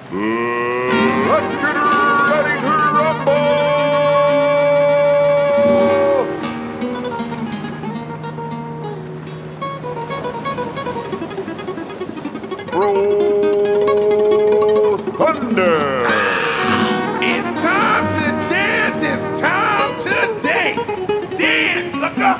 Let's get ready to rumble! Roll thunder! It's time to dance! It's time to dance! Dance, sucker!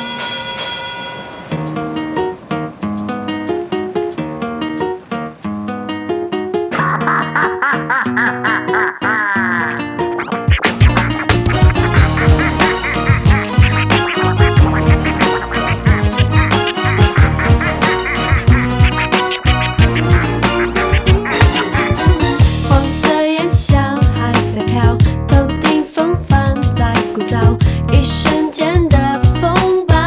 黄色烟硝还在飘，头顶风帆在鼓噪，一瞬间的风暴。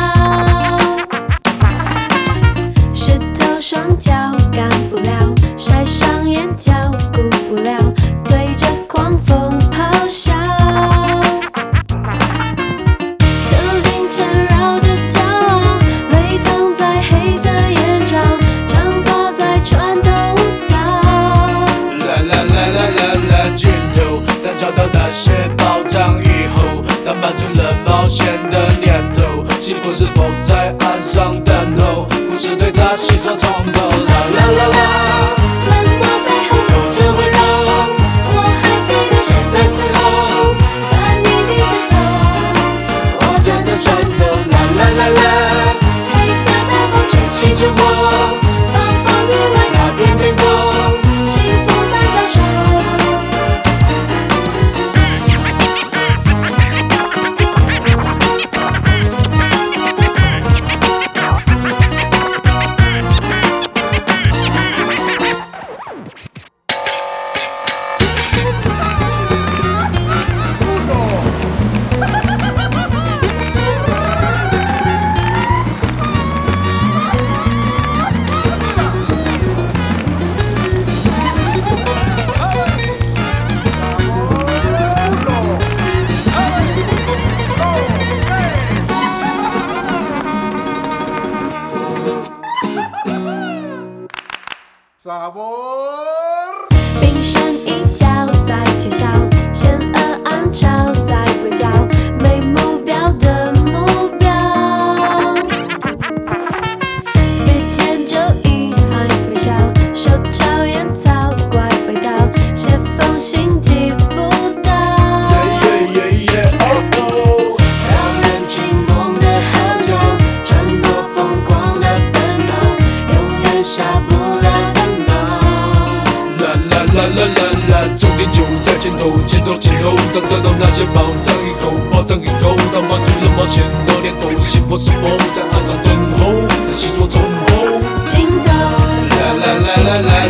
石头双脚干不了，晒伤眼角顾不了，对着狂风咆哮。头巾缠绕着骄傲，泪藏在黑色眼罩，长发在穿透舞蹈。 啦，镜头，当找到那些宝藏以后，当满足了冒险的念头，幸福是否在岸上等候？不是对他西装从头，啦， 冷漠背后有着温柔，我还记得是在死后，看你低着头，我站着船头，啦，黑色的风吹熄着我，暴风雨外那片天空，幸福在招手。冰山一角在窃笑，险恶暗潮在围剿，没目标的目标。别见就遗憾微笑，手抄烟草怪味道，写封信寄不到。让人群梦的号角，穿过疯狂的奔跑，永远下不了的锚。 啦，终点就在前头，前头，当得到那些宝藏以后，当满足了冒险的念头，幸福是否在岸上等候？那细说从头， 尽头。 啦。